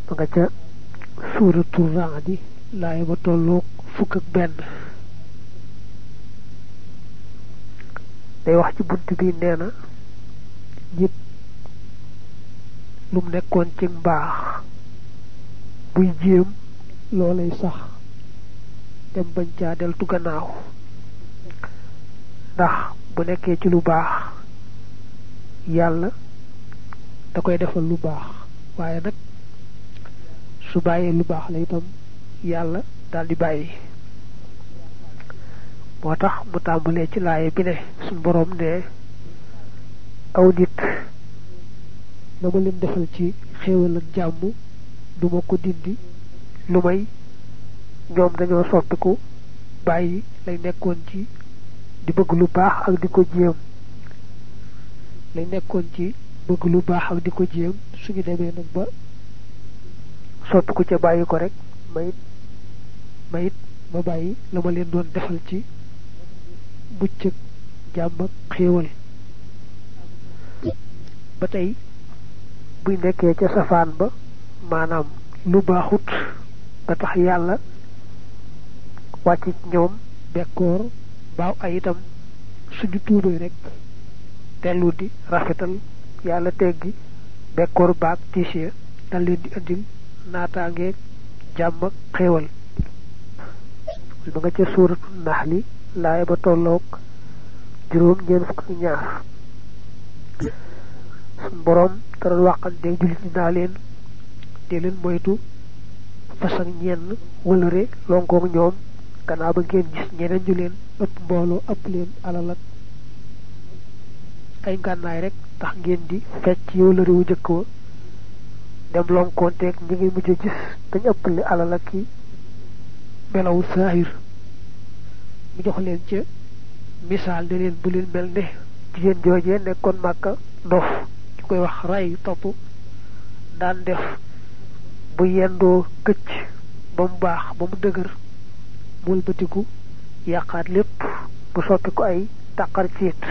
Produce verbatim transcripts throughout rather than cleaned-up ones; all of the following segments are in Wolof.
nga ca suratul ra'di laay ba tolloog fukk ak benn day wax ci bunt bi nee na nit lum nekkoon ci mbaax buy jéem loolay sax dem bañ caa deltu gannaaw ndax bu nekkee ci lu baax yàlla da koy defal lu baax waaye nag su bàyyee lu baax la itam yàlla daal di bàyyi moo tax mu tàmbalee ci laaye bi ne suñ boroom ne aw nit na ma leen defal ci xéewal ak jàmm duma ko dindi lu may ñoom dañoo soppiku bàyyi lay nekkoon ci di bëgg lu baax ak di ko jéem lay nekkoon ci bëgg lu baax ak di ko jéem suñu demee nag ba soppiku ca bàyyi ko rek mayit mayit ma bàyyi la ma leen doon defal ci buccëg jàmm ak xéewal ba tey buy nekkee ca safaan ba maanaam lu baaxut ba tax yàlla wàcc ñoom bekkoor baaw ay itam suñu tuubee rek tellu di rafetal yàlla teggi bekkoor baag tiisee dal leen di andil naataangeeg jàmm ak xéewal ba nga ca suuratu naxli laay ba tolloog juróom ñeent fukk ak ñaar suñ boroom taral waxanteeg jullit ñi naa leen dee leen moytu fas ak ñenn wëlëre lonkoog ñoom gannaaw ba ngeen gis ñeneen ñu leen ëpp mbooloo ëpp leen alal ak ay ngànnaay rek tax ngeen di fecc yow la réewu jëkk wa dem lonkoonteeg ñi ngay mujj gis dañ ëppale alal ak ki melawu saahir mu jox leen ca misaal ne leen bu leen mel ne jigéen joojee nekkoon Màkka ndof ki koy wax ray topp daan def bu yendoo këcc ba mu baax ba mu dëgër mul batiku yàqaat lépp bu soppi ko ay tàqar ciit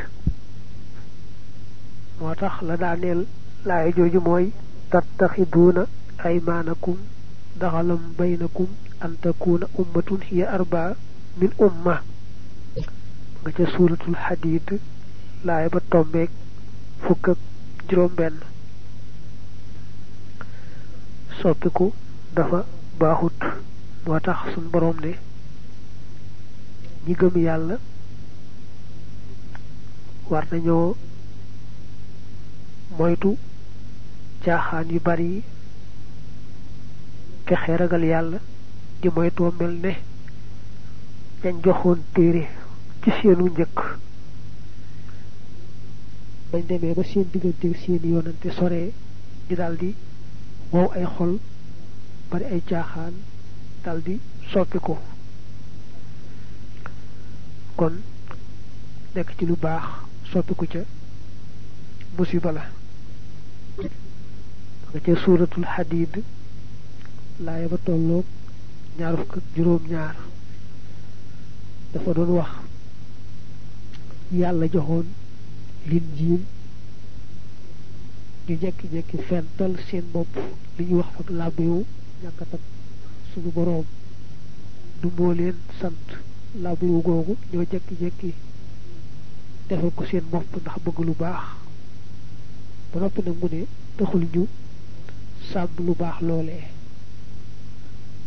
moo tax la daaneel laay jooju mooy tattaxiduuna aymaanakum daxalam baynakum an takuna ummatun hiya arbaa min umma nga ca suuratul xadiid laay ba tombeeg fukk ak juróom benn soppiku dafa baaxut moo tax suñ boroom ne ñi gëm yàlla war nañoo moytu caaxaan yu bari yi fexe ragal yàlla di moytoo mel ne ñañ joxoon téere ci seenu njëkk bañ demee ba seen diggante seen yoonante sore di daldi wow ay xol bari ay caaxaan daldi soppi ko kon nekk ci lu baax soppiku ca musiba la nga ca suuratul xadiid laaya ba tolloog ñaar fukk ak juróom ñaar dafa doon wax yàlla joxoon Linjiil ñu jekki-jekki fental seen bopp li ñuy wax ak làbbewu ñàkkatak suñu boroom du moo leen sant làbbewu googu ñoo jekki-jekki defal ko seen bopp ndax bëgg lu baax ba noppi nag mu ne taxul ñu sàmm lu baax loolee